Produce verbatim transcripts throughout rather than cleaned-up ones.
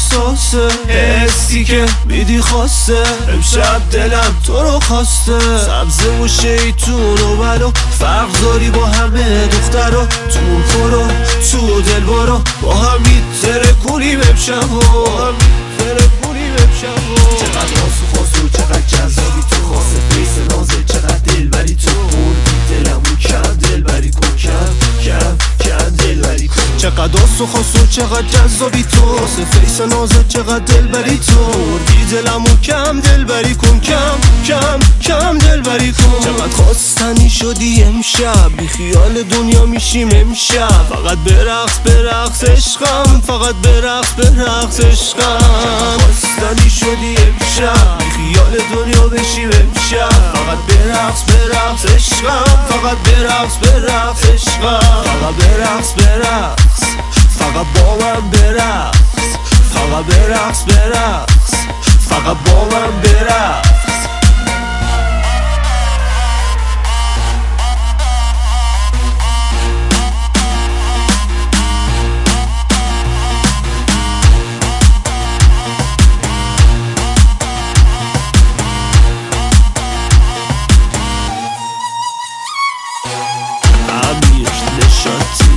حساسه، حسی که میدی خواسته. امشب دلم تو رو خواسته، سبزه و شیطون و بلا فرق داری با همه دخترا. تو خورو تو دل برو با هم میتره کنیم امشب، با هم میتره کنیم امشب. چقدر خاص و خاص و چقدر جذابی تو، خاصه فیس نازه چقدر دلبری تو. بردی دلمو کم دلبری کن، کم کم کم دلبری کن. چقدر آس و خاص و چقدر جذابی تو، واسه فیس نازت چقدر دلبری تو. بردی دلمو کم دلبری کن، کم کم کم دلبری کن. چقدر خواستنی شدی امشب، بی خیال دنیا میشیم امشب. فقط برقص برقص عشقم، فقط برقص برقص عشقم. خواستنی شدی امشب، بی خیال دنیا بشیم امشب. فقط برقص برقص عشقم، فقط برقص برقص عشقم. فقط برقص برقص، فقط با من برقص. فقط برقص برقص، فقط با من برقص. امیر نشاطی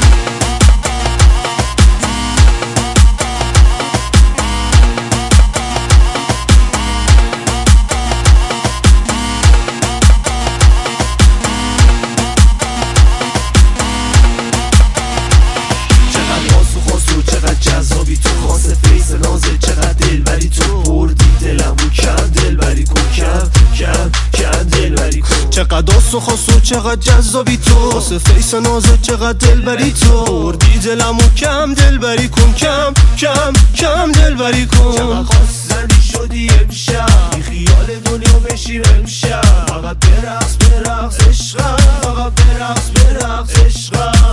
جذابی تو، خاصه فیس نازه چقدر دلبری تو. بردی دلمو کم دلبری کن، کم کم کم دلبری کن. چقدر آس و خاص و چقدر جذابی تو، واسه فیس نازت چقدر دلبری تو. بردی دلمو کم دلبری کن، کم کم کم دلبری کن. چقدر خواستنی شدی امشب، بی خیال دنیا بشیم امشب. فقط برقص برقص عشقم، فقط برقص برقص عشقم.